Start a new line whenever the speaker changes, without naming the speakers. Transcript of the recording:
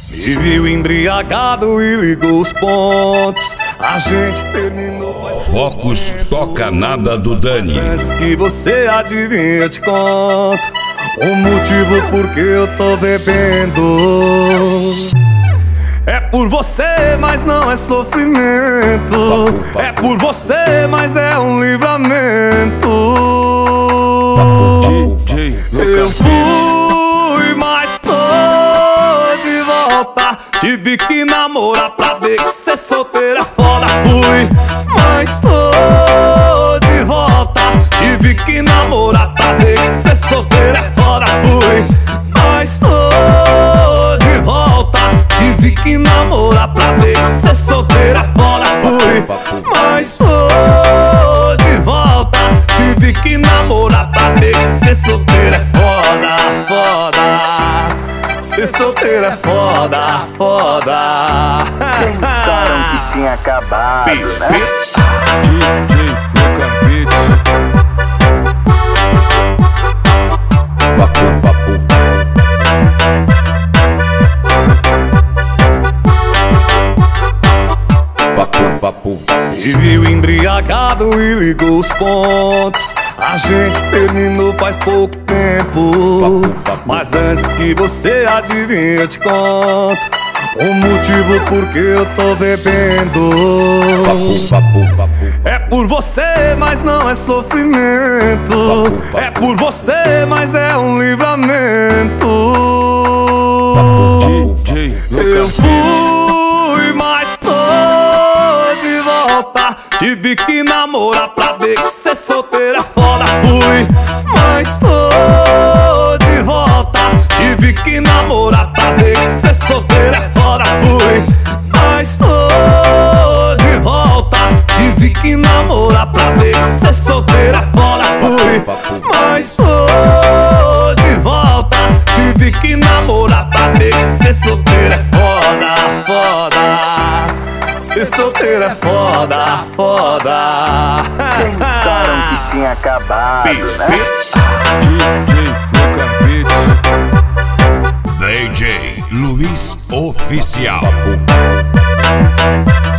Me viu embriagado e ligou os pontos. A gente terminou.
Focus Toca Nada do Dani.
Antes que você adivinhe, eu te conto o motivo por que eu tô bebendo. É por você, mas não é sofrimento. É por você, mas é um livramento. Eu fui, mas tô de volta. Tive que namorar pra ver que ser solteira é foda. Fui, mas tô de volta. Tive que namorar pra ver que ser solteira é foda. Fui, mas tô de volta. Tive que namorar pra ver que ser solteira é foda. Fui, mas tô de volta. Tive que namorar pra ver que ser solteira é foda, foda. Ser solteira é foda, foda.
Pensaram que tinha acabado, né?
DJ Lucas Beats.
Me viu embriagado e ligou os pontos. A gente terminou faz pouco tempo. Mas antes que você adivinhe, eu te conto o motivo por que eu tô bebendo. É por você, mas não é sofrimento. É por você, mas é um livramento. Eu fui, mas tô de volta. Tive que namorar pra ver que ser solteira é foda. Fui, mas tô de volta. Tive que namorar pra ver que ser solteira é foda. Fui, mas tô de volta. Tive que namorar pra ver que ser solteira é foda. Fui, mas tô de volta. Tive que namorar pra ver que ser solteira é foda, foda. Ser solteira é foda, foda.
Pensaram que tinha acabado, né?
DJ Lucas Beats. DJ Luiz Oficial.